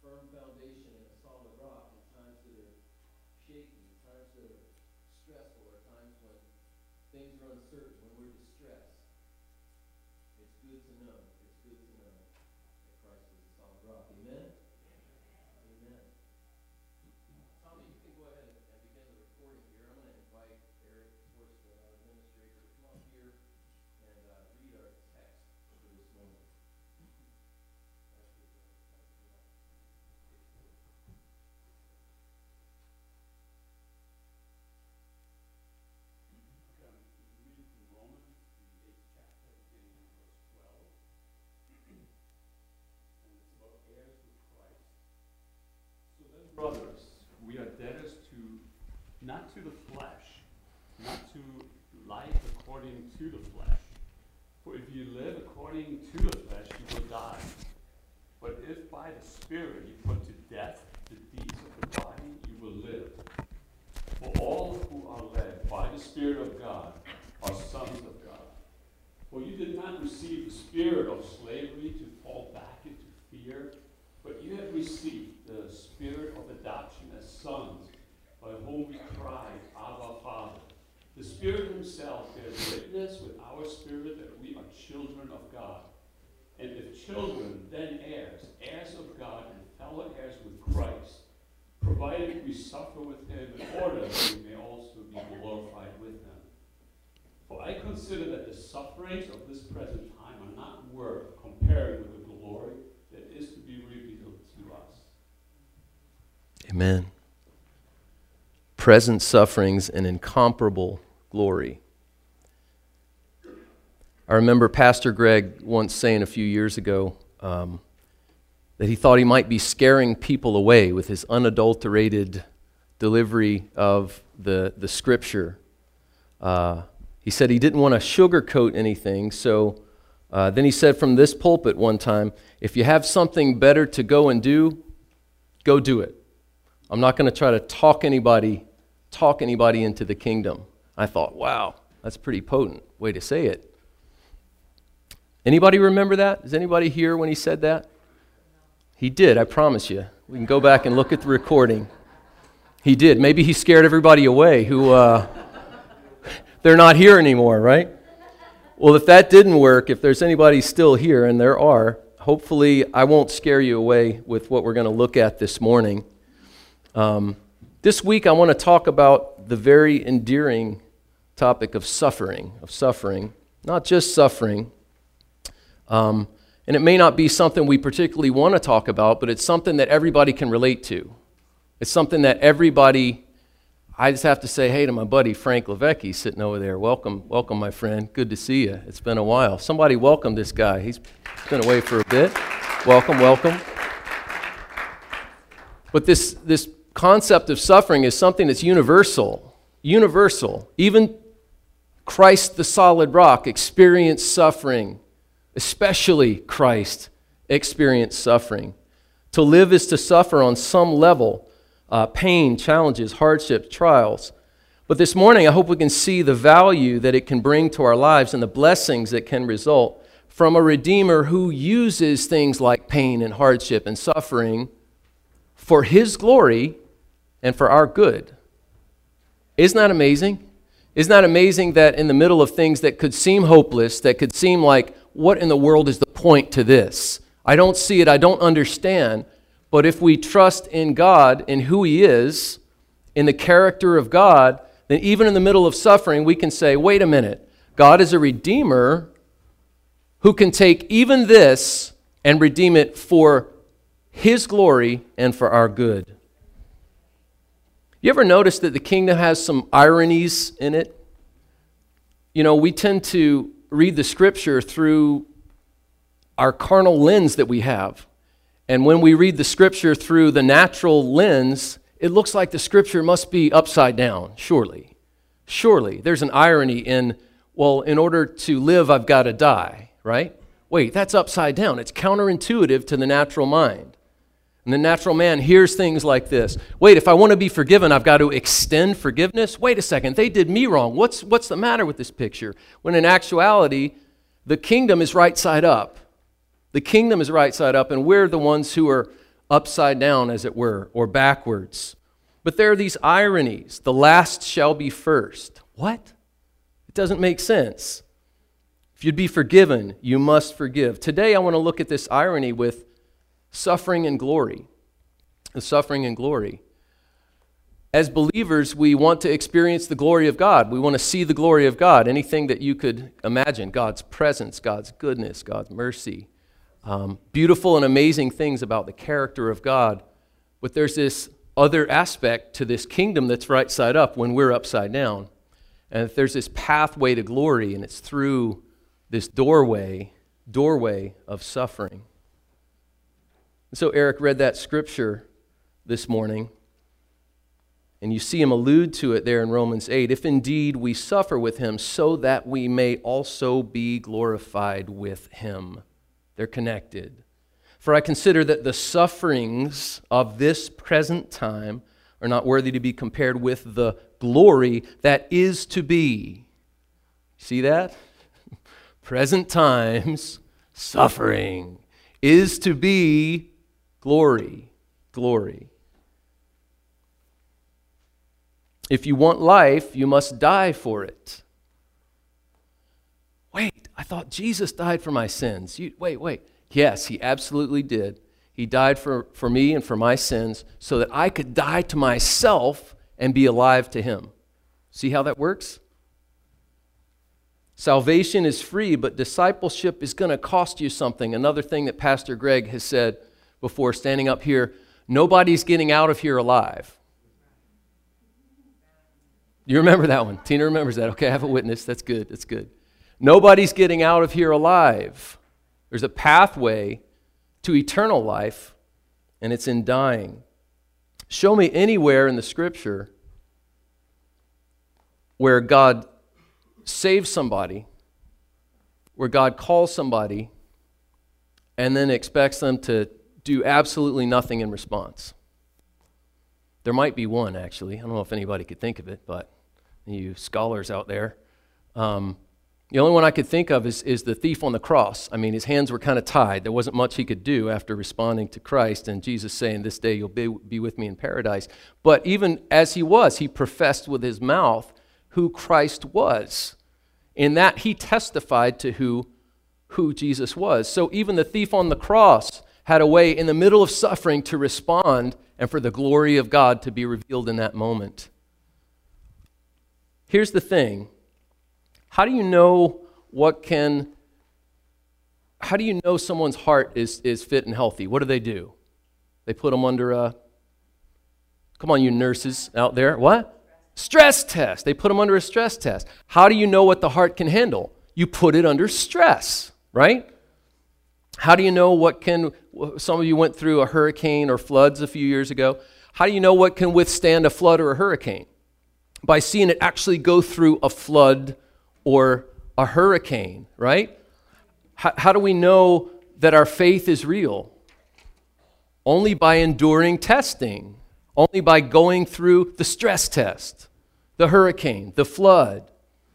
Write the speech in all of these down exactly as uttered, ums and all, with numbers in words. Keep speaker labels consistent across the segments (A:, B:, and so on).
A: firm foundation and a solid rock in times that are shaky, times that are stressful, or times when things are uncertain, when we're distressed. It's good to know, it's good to know that Christ is a solid rock. Amen? Amen. Tommy, you can go ahead and, and begin the recording here. I'm going to invite Eric Forster, our administrator, to come up here and uh, read our text for this morning.
B: Brothers, we are debtors to, not to the flesh, not to life according to the flesh. For if you live according to the flesh, you will die. But if by the Spirit you put to death the deeds of the body, you will live. For all who are led by the Spirit of God are sons of God. For you did not receive the spirit of slavery to fall back into fear, but you have received the Spirit of adoption as sons, by whom we cry, Abba, Father. The Spirit himself bears witness with our spirit that we are children of God. And if children, then heirs, heirs of God and fellow heirs with Christ, provided we suffer with him in order that we may also be glorified with him. For I consider that the sufferings of this present time are not worth comparing with the glory that is to be revealed to us.
A: Amen. Present sufferings and incomparable glory. I remember Pastor Greg once saying a few years ago um, that he thought he might be scaring people away with his unadulterated delivery of the, the scripture. Uh, he said he didn't want to sugarcoat anything, so uh, then he said from this pulpit one time, if you have something better to go and do, go do it. I'm not going to try to talk anybody, talk anybody into the kingdom. I thought, wow, that's a pretty potent way to say it. Anybody remember that? Is anybody here when he said that? He did, I promise you. We can go back and look at the recording. He did. Maybe he scared everybody away who, uh, they're not here anymore, right? Well, if that didn't work, if there's anybody still here, and there are, hopefully I won't scare you away with what we're going to look at this morning. Um, this week I want to talk about the very endearing topic of suffering, of suffering, not just suffering. Um, and it may not be something we particularly want to talk about, but it's something that everybody can relate to. It's something that everybody, I just have to say hey to my buddy Frank Levecki sitting over there. Welcome, welcome my friend. Good to see you. It's been a while. Somebody welcome this guy. He's been away for a bit. Welcome, welcome. But this, this concept of suffering is something that's universal. Universal. Even Christ the solid rock experienced suffering. Especially Christ experienced suffering. To live is to suffer on some level. Uh, pain, challenges, hardships, trials. But this morning I hope we can see the value that it can bring to our lives and the blessings that can result from a Redeemer who uses things like pain and hardship and suffering for his glory and for our good. Isn't that amazing? Isn't that amazing that in the middle of things that could seem hopeless, that could seem like, what in the world is the point to this? I don't see it, I don't understand. But if we trust in God, in who he is, in the character of God, then even in the middle of suffering, we can say, wait a minute, God is a Redeemer who can take even this and redeem it for his glory and for our good. You ever notice that the kingdom has some ironies in it? You know, we tend to read the scripture through our carnal lens that we have. And when we read the scripture through the natural lens, it looks like the scripture must be upside down, surely. Surely. There's an irony in, well, in order to live, I've got to die, right? Wait, that's upside down. It's counterintuitive to the natural mind. And the natural man hears things like this. Wait, if I want to be forgiven, I've got to extend forgiveness? Wait a second, they did me wrong. What's, what's the matter with this picture? When in actuality, the kingdom is right side up. The kingdom is right side up, and we're the ones who are upside down, as it were, or backwards. But there are these ironies. The last shall be first. What? It doesn't make sense. If you'd be forgiven, you must forgive. Today I want to look at this irony with suffering and glory. The suffering and glory. As believers, we want to experience the glory of God. We want to see the glory of God. Anything that you could imagine. God's presence, God's goodness, God's mercy. Um, beautiful and amazing things about the character of God. But there's this other aspect to this kingdom that's right side up when we're upside down. And there's this pathway to glory, and it's through this doorway, doorway of suffering. And so Eric read that scripture this morning, and you see him allude to it there in Romans eight. If indeed we suffer with him, so that we may also be glorified with him. They're connected. For I consider that the sufferings of this present time are not worthy to be compared with the glory that is to be. See that? Present times, suffering is to be glory, glory. If you want life, you must die for it. Wait, I thought Jesus died for my sins. You, wait, wait. Yes, he absolutely did. He died for, for me and for my sins so that I could die to myself and be alive to him. See how that works? Salvation is free, but discipleship is going to cost you something. Another thing that Pastor Greg has said before standing up here, nobody's getting out of here alive. You remember that one? Tina remembers that. Okay, I have a witness. That's good. That's good. Nobody's getting out of here alive. There's a pathway to eternal life, and it's in dying. Show me anywhere in the Scripture where God saves somebody, where God calls somebody, and then expects them to do absolutely nothing in response. There might be one, actually. I don't know if anybody could think of it, but you scholars out there. Um, the only one I could think of is, is the thief on the cross. I mean, his hands were kind of tied. There wasn't much he could do after responding to Christ, and Jesus saying, this day you'll be, be with me in paradise. But even as he was, he professed with his mouth who Christ was. In that, he testified to who, who Jesus was. So even the thief on the cross had a way in the middle of suffering to respond and for the glory of God to be revealed in that moment. Here's the thing. How do you know what can, how do you know someone's heart is, is fit and healthy? What do they do? They put them under a, come on you nurses out there, what? Stress test. They put them under a stress test. How do you know what the heart can handle? You put it under stress, right? How do you know what can, some of you went through a hurricane or floods a few years ago. How do you know what can withstand a flood or a hurricane? By seeing it actually go through a flood or a hurricane, right? How, how do we know that our faith is real? Only by enduring testing. Only by going through the stress test, the hurricane, the flood.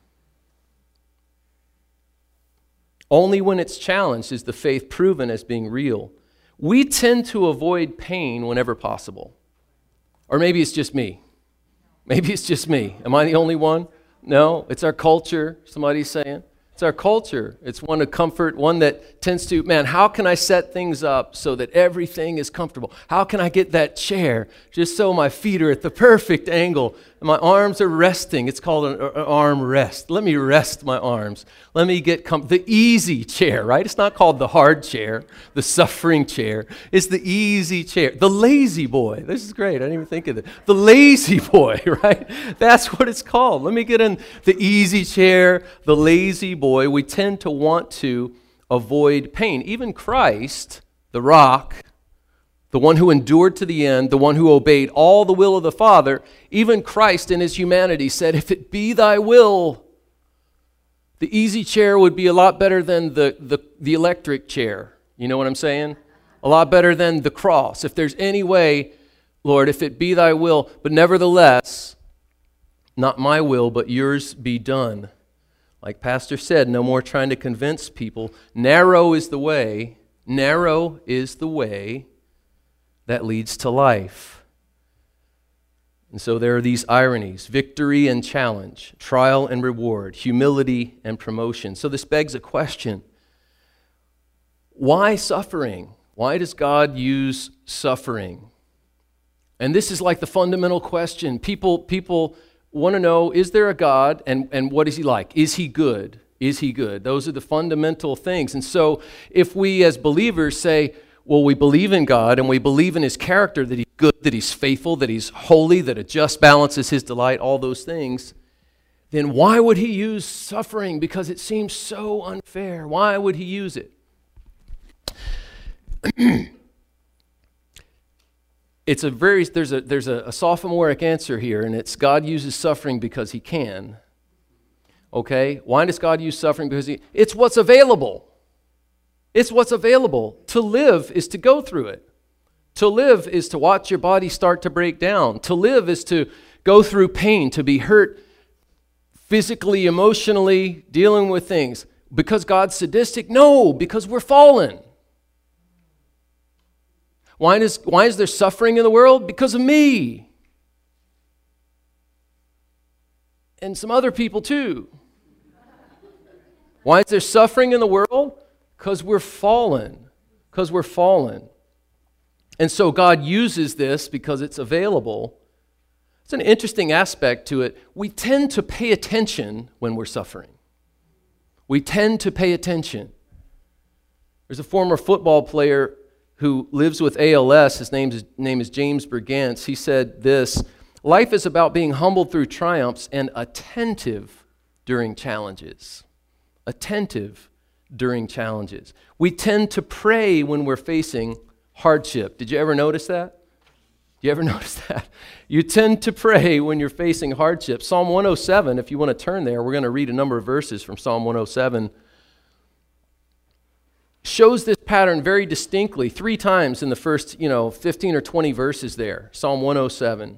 A: Only when it's challenged is the faith proven as being real. We tend to avoid pain whenever possible. Or maybe it's just me. Maybe it's just me. Am I the only one? No, it's our culture, somebody's saying. It's our culture. It's one of comfort, one that tends to, man, how can I set things up so that everything is comfortable? How can I get that chair just so my feet are at the perfect angle and my arms are resting? It's called an, an arm rest. Let me rest my arms. Let me get com- the easy chair, right? It's not called the hard chair, the suffering chair. It's the easy chair, the lazy boy. This is great. I didn't even think of it. The lazy boy, right? That's what it's called. Let me get in the easy chair, the lazy boy. We tend to want to avoid pain. Even Christ, the rock, the one who endured to the end, the one who obeyed all the will of the Father, even Christ in his humanity said, if it be thy will, the easy chair would be a lot better than the, the, the electric chair. You know what I'm saying? A lot better than the cross. If there's any way, Lord, if it be thy will, but nevertheless, not my will, but yours be done. Like Pastor said, no more trying to convince people. Narrow is the way, narrow is the way that leads to life. And so there are these ironies: victory and challenge, trial and reward, humility and promotion. So this begs a question. Why suffering? Why does God use suffering? And this is like the fundamental question. People, people want to know, is there a God, and, and what is he like? Is he good? Is he good? Those are the fundamental things. And so if we as believers say, well, we believe in God and we believe in his character, that he's good, that he's faithful, that he's holy, that a just balance is his delight, all those things, then why would he use suffering? Because it seems so unfair. Why would he use it? It's a very, there's a there's a, a sophomoric answer here, and it's God uses suffering because he can. Okay? Why does God use suffering? Because he, it's what's available. It's what's available. To live is to go through it. To live is to watch your body start to break down. To live is to go through pain, to be hurt physically, emotionally, dealing with things. Because God's sadistic? No, because we're fallen. Why is, why is there suffering in the world? Because of me. And some other people too. Why is there suffering in the world? Because we're fallen. Because we're fallen. And so God uses this because it's available. It's an interesting aspect to it. We tend to pay attention when we're suffering. We tend to pay attention. There's a former football player who lives with A L S. His name is, name is James Bergantz. He said this: life is about being humbled through triumphs and attentive during challenges. Attentive during challenges. We tend to pray when we're facing hardship. Did you ever notice that? Did you ever notice that? You tend to pray when you're facing hardship. Psalm one oh seven, if you want to turn there, we're going to read a number of verses from Psalm one oh seven. Shows this pattern very distinctly three times in the first, you know, fifteen or twenty verses there. Psalm one oh seven.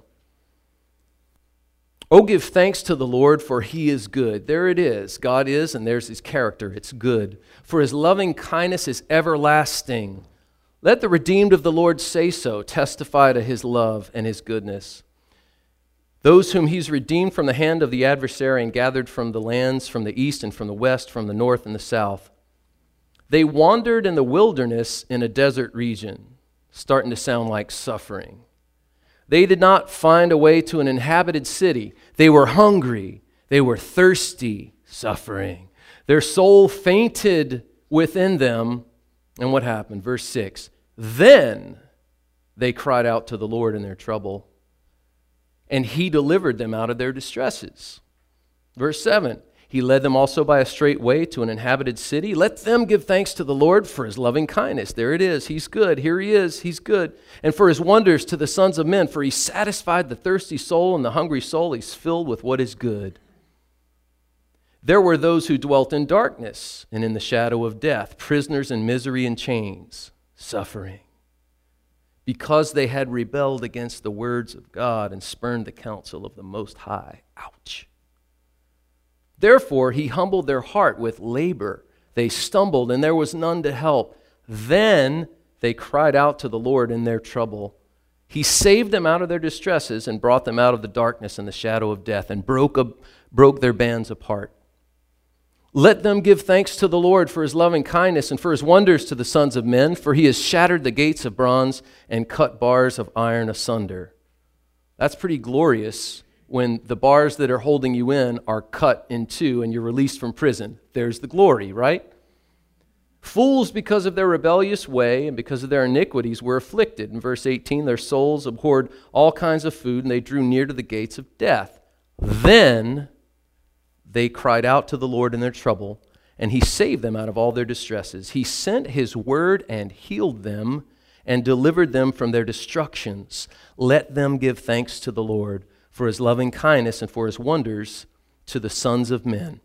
A: Oh, give thanks to the Lord, for he is good. There it is. God is, and there's his character. It's good. For his loving kindness is everlasting. Let the redeemed of the Lord say so, testify to his love and his goodness. Those whom he's redeemed from the hand of the adversary and gathered from the lands, from the east and from the west, from the north and the south. They wandered in the wilderness in a desert region, starting to sound like suffering. They did not find a way to an inhabited city. They were hungry. They were thirsty, suffering. Their soul fainted within them. And what happened? Verse six. Then they cried out to the Lord in their trouble, and he delivered them out of their distresses. Verse seven. He led them also by a straight way to an inhabited city. Let them give thanks to the Lord for his loving kindness. There it is. He's good. Here he is. He's good. And for his wonders to the sons of men. For he satisfied the thirsty soul and the hungry soul. He's filled with what is good. There were those who dwelt in darkness and in the shadow of death, prisoners in misery and chains, suffering, because they had rebelled against the words of God and spurned the counsel of the Most High. Ouch. Therefore, he humbled their heart with labor. They stumbled, and there was none to help. Then they cried out to the Lord in their trouble. He saved them out of their distresses and brought them out of the darkness and the shadow of death and broke, a, broke their bands apart. Let them give thanks to the Lord for his loving kindness and for his wonders to the sons of men, for he has shattered the gates of bronze and cut bars of iron asunder. That's pretty glorious. When the bars that are holding you in are cut in two and you're released from prison. There's the glory, right? Fools, because of their rebellious way and because of their iniquities, were afflicted. In verse eighteen, their souls abhorred all kinds of food, and they drew near to the gates of death. Then they cried out to the Lord in their trouble, and he saved them out of all their distresses. He sent his word and healed them and delivered them from their destructions. Let them give thanks to the Lord for his loving kindness and for his wonders to the sons of men.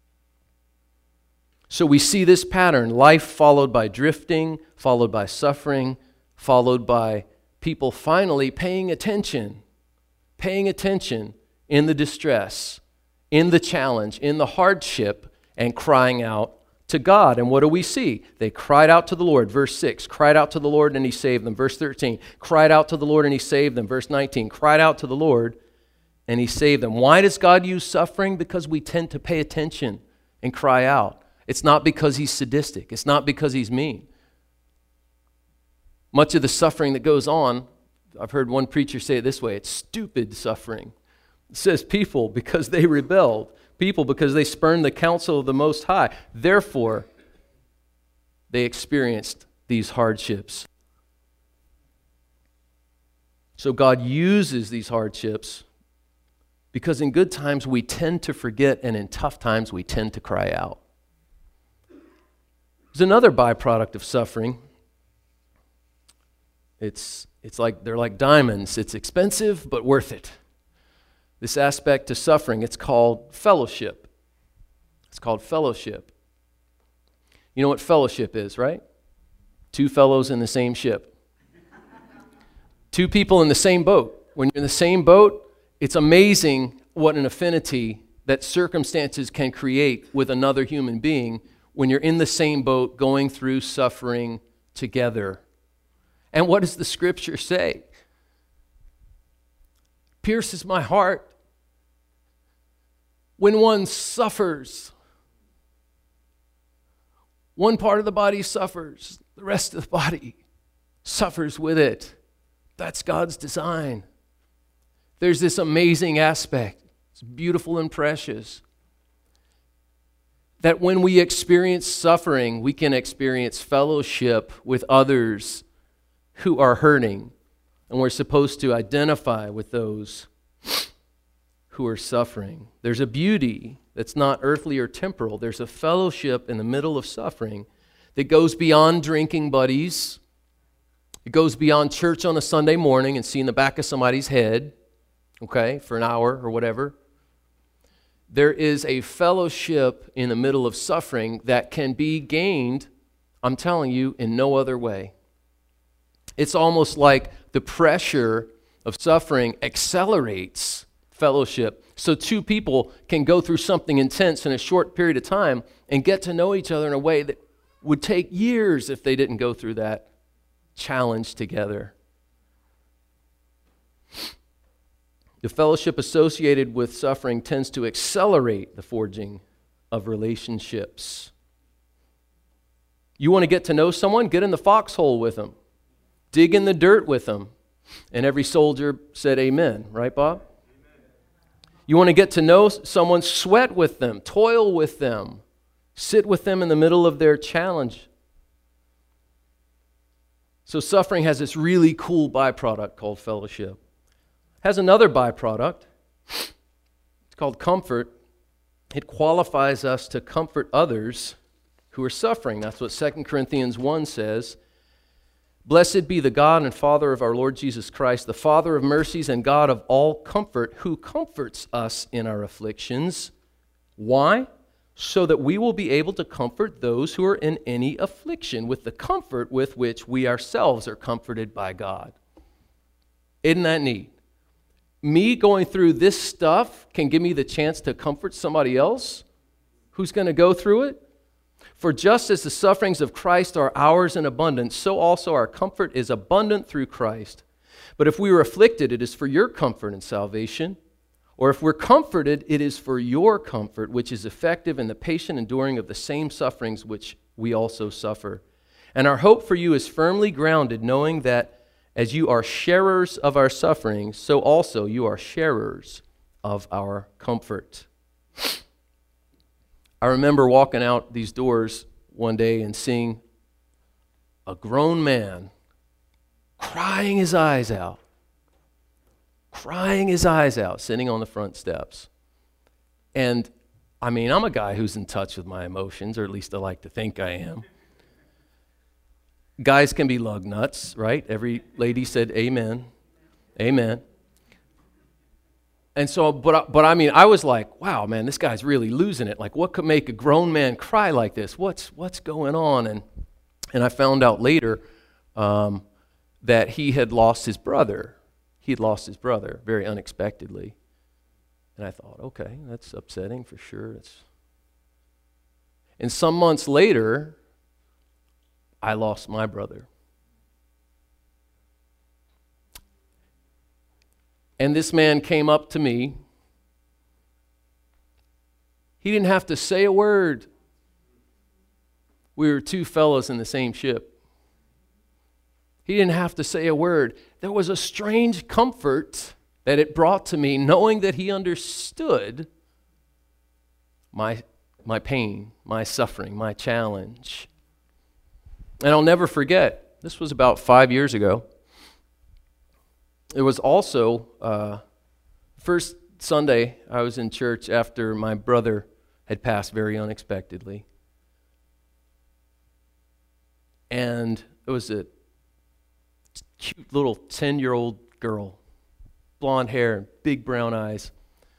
A: So we see this pattern, life followed by drifting, followed by suffering, followed by people finally paying attention, paying attention in the distress, in the challenge, in the hardship, and crying out to God. And what do we see? They cried out to the Lord. Verse six, cried out to the Lord and he saved them. Verse thirteen, cried out to the Lord and he saved them. Verse nineteen, cried out to the Lord and he saved them. Why does God use suffering? Because we tend to pay attention and cry out. It's not because he's sadistic. It's not because he's mean. Much of the suffering that goes on, I've heard one preacher say it this way, it's stupid suffering. It says people because they rebelled, people because they spurned the counsel of the Most High. Therefore, they experienced these hardships. So God uses these hardships because in good times we tend to forget and in tough times we tend to cry out. There's another byproduct of suffering. It's, it's like they're like diamonds. It's expensive but worth it. This aspect to suffering, it's called fellowship. It's called fellowship. You know what fellowship is, right? Two fellows in the same ship. Two people in the same boat. When you're in the same boat, it's amazing what an affinity that circumstances can create with another human being when you're in the same boat going through suffering together. And what does the scripture say? Pierces my heart when one suffers. One part of the body suffers, the rest of the body suffers with it. That's God's design. There's this amazing aspect. It's beautiful and precious. That when we experience suffering, we can experience fellowship with others who are hurting. And we're supposed to identify with those who are suffering. There's a beauty that's not earthly or temporal. There's a fellowship in the middle of suffering that goes beyond drinking buddies. It goes beyond church on a Sunday morning and seeing the back of somebody's head, okay, for an hour or whatever. There is a fellowship in the middle of suffering that can be gained, I'm telling you, in no other way. It's almost like the pressure of suffering accelerates fellowship. So two people can go through something intense in a short period of time and get to know each other in a way that would take years if they didn't go through that challenge together. The fellowship associated with suffering tends to accelerate the forging of relationships. You want to get to know someone? Get in the foxhole with them. Dig in the dirt with them. And every soldier said amen. Right, Bob? Amen. You want to get to know someone? Sweat with them. Toil with them. Sit with them in the middle of their challenge. So suffering has this really cool byproduct called fellowship. Has another byproduct. It's called comfort. It qualifies us to comfort others who are suffering. That's what Second Corinthians one says. Blessed be the God and Father of our Lord Jesus Christ, the Father of mercies and God of all comfort, who comforts us in our afflictions. Why? So that we will be able to comfort those who are in any affliction with the comfort with which we ourselves are comforted by God. Isn't that neat? Me going through this stuff can give me the chance to comfort somebody else who's going to go through it. For just as the sufferings of Christ are ours in abundance, so also our comfort is abundant through Christ. But if we are afflicted, it is for your comfort and salvation. Or if we're comforted, it is for your comfort, which is effective in the patient enduring of the same sufferings which we also suffer. And our hope for you is firmly grounded, knowing that as you are sharers of our sufferings, so also you are sharers of our comfort. I remember walking out these doors one day and seeing a grown man crying his eyes out, crying his eyes out, sitting on the front steps. And, I mean, I'm a guy who's in touch with my emotions, or at least I like to think I am. Guys can be lug nuts, right? Every lady said amen. Amen. And so, but, but I mean, I was like, wow, man, this guy's really losing it. Like, what could make a grown man cry like this? What's what's going on? And and I found out later um, that he had lost his brother. He had lost his brother very unexpectedly. And I thought, okay, that's upsetting for sure. It's... And some months later, I lost my brother. And this man came up to me. He didn't have to say a word. We were two fellows in the same ship. He didn't have to say a word. There was a strange comfort that it brought to me, knowing that he understood my, my pain, my suffering, my challenge. And I'll never forget, this was about five years ago. It was also uh, first Sunday I was in church after my brother had passed very unexpectedly. And it was a cute little ten-year-old girl, blonde hair, big brown eyes.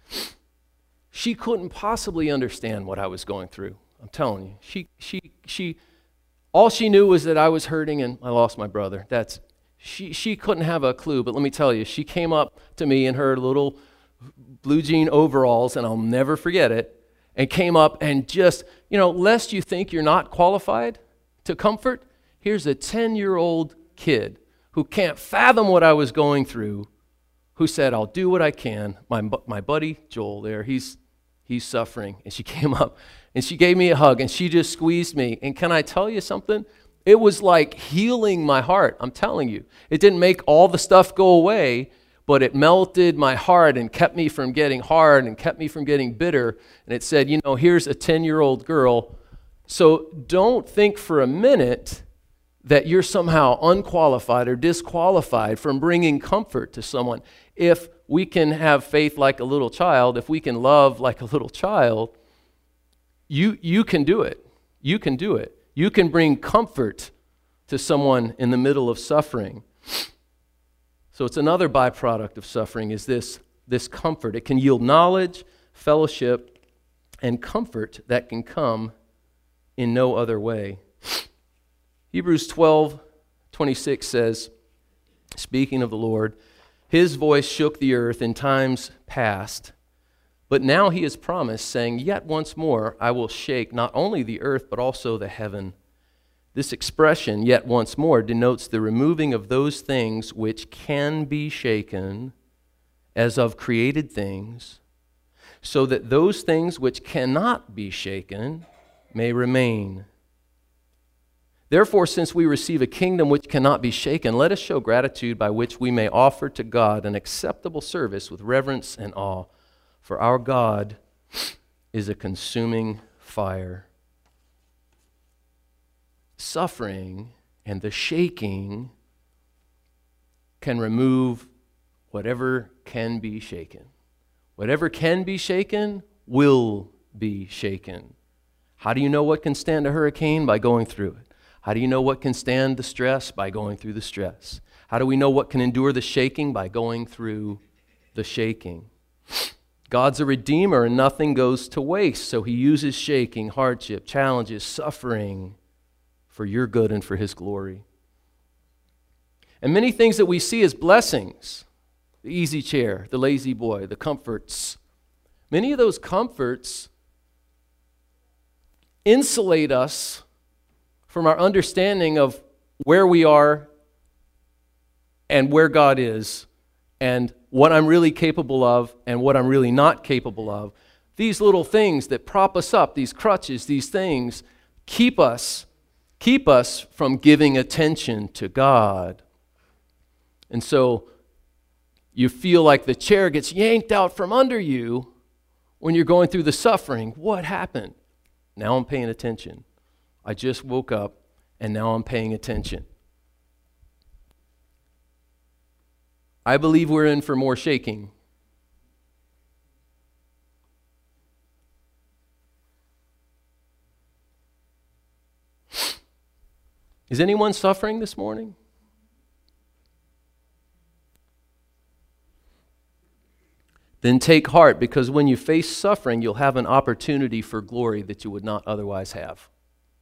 A: She couldn't possibly understand what I was going through. I'm telling you. She, she, she, all she knew was that I was hurting and I lost my brother. That's She she couldn't have a clue, but let me tell you, she came up to me in her little blue jean overalls, and I'll never forget it, and came up and just, you know, lest you think you're not qualified to comfort, here's a ten-year-old kid who can't fathom what I was going through, who said, I'll do what I can. My my buddy Joel there, he's he's suffering. And she came up and she gave me a hug and she just squeezed me. And can I tell you something? It was like healing my heart, I'm telling you. It didn't make all the stuff go away, but it melted my heart and kept me from getting hard and kept me from getting bitter. And it said, you know, here's a ten-year-old girl. So don't think for a minute that you're somehow unqualified or disqualified from bringing comfort to someone. If we can have faith like a little child, if we can love like a little child, you you can do it. You can do it. You can bring comfort to someone in the middle of suffering. So it's another byproduct of suffering is this, this comfort. It can yield knowledge, fellowship, and comfort that can come in no other way. Hebrews twelve twenty-six says, speaking of the Lord, his voice shook the earth in times past, but now he has promised, saying, yet once more I will shake not only the earth, but also the heaven. This expression, yet once more, denotes the removing of those things which can be shaken as of created things, so that those things which cannot be shaken may remain. Therefore, since we receive a kingdom which cannot be shaken, let us show gratitude by which we may offer to God an acceptable service with reverence and awe. For our God is a consuming fire. Suffering and the shaking can remove whatever can be shaken. Whatever can be shaken will be shaken. How do you know what can stand a hurricane? By going through it. How do you know what can stand the stress? By going through the stress. How do we know what can endure the shaking? By going through the shaking. God's a redeemer and nothing goes to waste, so he uses shaking, hardship, challenges, suffering for your good and for his glory. And many things that we see as blessings, the easy chair, the lazy boy, the comforts, many of those comforts insulate us from our understanding of where we are and where God is and what I'm really capable of and what I'm really not capable of. These little things that prop us up, these crutches, these things, keep us, keep us from giving attention to God. And so you feel like the chair gets yanked out from under you when you're going through the suffering. What happened? Now I'm paying attention. I just woke up and now I'm paying attention. I believe we're in for more shaking. Is anyone suffering this morning? Then take heart, because when you face suffering, you'll have an opportunity for glory that you would not otherwise have.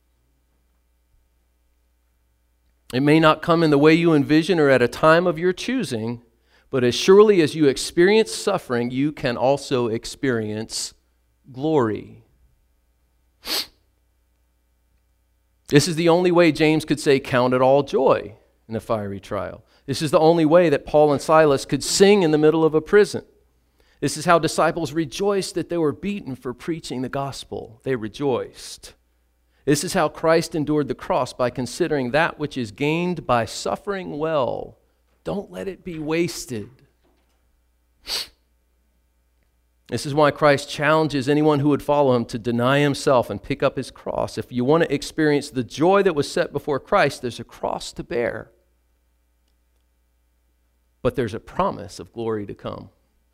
A: It may not come in the way you envision or at a time of your choosing, but as surely as you experience suffering, you can also experience glory. This is the only way James could say, "Count it all joy" in a fiery trial. This is the only way that Paul and Silas could sing in the middle of a prison. This is how disciples rejoiced that they were beaten for preaching the gospel. They rejoiced. This is how Christ endured the cross, by considering that which is gained by suffering well. Don't let it be wasted. This is why Christ challenges anyone who would follow him to deny himself and pick up his cross. If you want to experience the joy that was set before Christ, there's a cross to bear. But there's a promise of glory to come.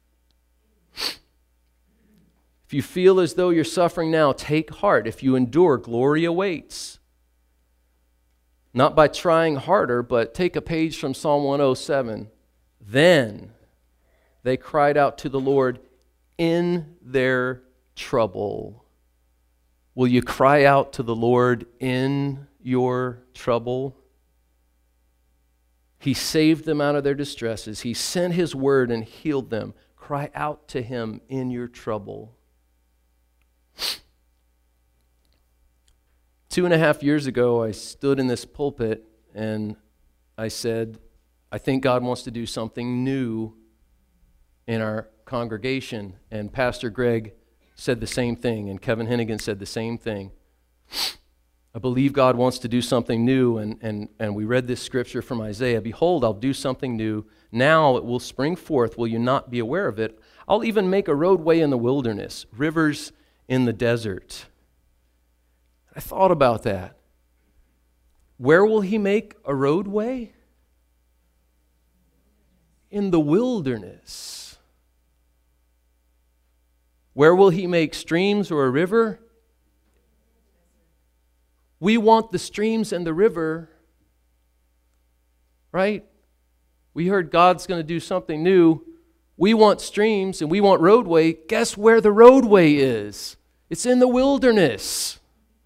A: If you feel as though you're suffering now, take heart. If you endure, glory awaits. Not by trying harder, but take a page from Psalm one oh seven. Then they cried out to the Lord in their trouble. Will you cry out to the Lord in your trouble? He saved them out of their distresses. He sent His word and healed them. Cry out to Him in your trouble. Two and a half years ago, I stood in this pulpit and I said, I think God wants to do something new in our congregation. And Pastor Greg said the same thing, and Kevin Hennigan said the same thing. I believe God wants to do something new, and, and, and we read this scripture from Isaiah. Behold, I'll do something new. Now it will spring forth. Will you not be aware of it? I'll even make a roadway in the wilderness, rivers in the desert. I thought about that. Where will He make a roadway? In the wilderness. Where will He make streams or a river? We want the streams and the river, right? We heard God's going to do something new. We want streams and we want roadway. Guess where the roadway is? It's in the wilderness.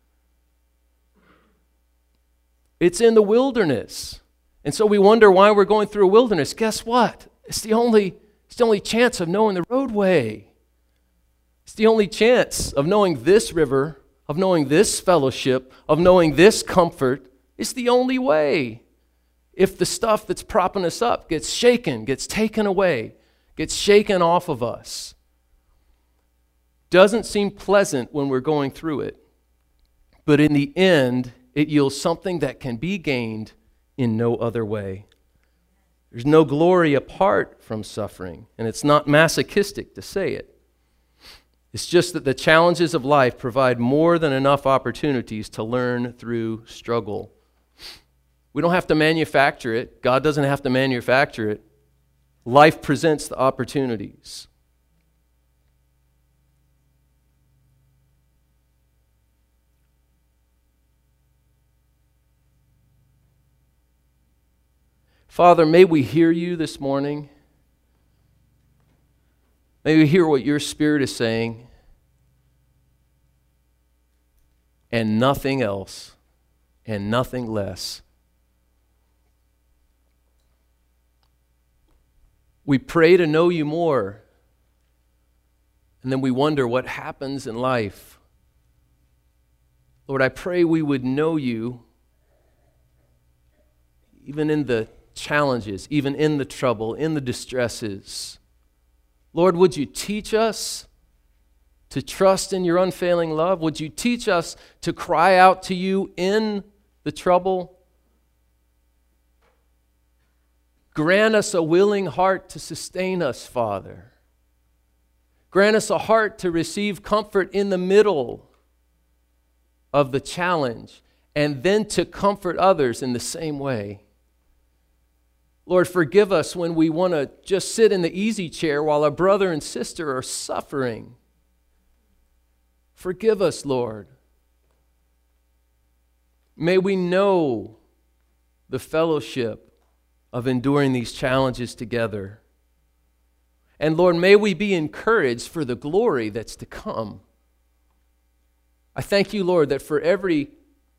A: It's in the wilderness. And so we wonder why we're going through a wilderness. Guess what? It's the only, it's the only chance of knowing the roadway. It's the only chance of knowing this river, of knowing this fellowship, of knowing this comfort. It's the only way. If the stuff that's propping us up gets shaken, gets taken away, gets shaken off of us, doesn't seem pleasant when we're going through it. But in the end, it yields something that can be gained in no other way. There's no glory apart from suffering, and it's not masochistic to say it. It's just that the challenges of life provide more than enough opportunities to learn through struggle. We don't have to manufacture it. God doesn't have to manufacture it. Life presents the opportunities. Father, may we hear You this morning. May we hear what Your Spirit is saying and nothing else and nothing less. We pray to know You more, and then we wonder what happens in life. Lord, I pray we would know You even in the challenges, even in the trouble, in the distresses. Lord, would You teach us to trust in Your unfailing love? Would You teach us to cry out to You in the trouble? Grant us a willing heart to sustain us, Father. Grant us a heart to receive comfort in the middle of the challenge, and then to comfort others in the same way. Lord, forgive us when we want to just sit in the easy chair while our brother and sister are suffering. Forgive us, Lord. May we know the fellowship of enduring these challenges together. And Lord, may we be encouraged for the glory that's to come. I thank You, Lord, that for every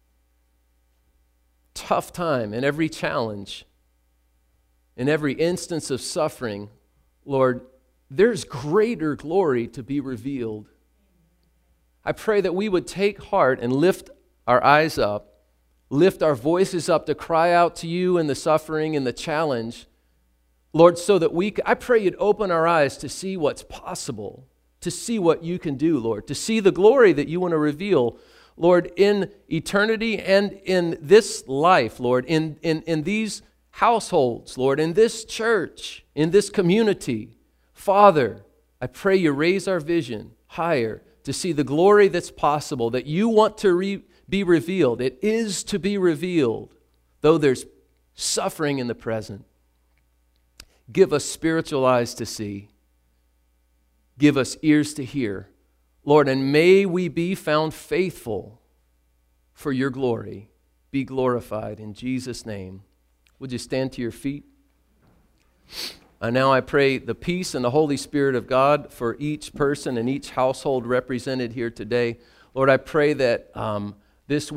A: tough time and every challenge, in every instance of suffering, Lord, there's greater glory to be revealed. I pray that we would take heart and lift our eyes up lift our voices up to cry out to you in the suffering and the challenge, Lord, so that we, I pray you'd open our eyes to see what's possible, to see what you can do, Lord, to see the glory that you want to reveal, Lord, in eternity and in this life, Lord, in, in, in these households, Lord, in this church, in this community. Father, I pray you raise our vision higher to see the glory that's possible, that you want to re- be revealed. It is to be revealed, though there's suffering in the present. Give us spiritual eyes to see. Give us ears to hear. Lord, and may we be found faithful for your glory. Be glorified in Jesus' name. Would you stand to your feet? And now I pray the peace and the Holy Spirit of God for each person and each household represented here today. Lord, I pray that um, this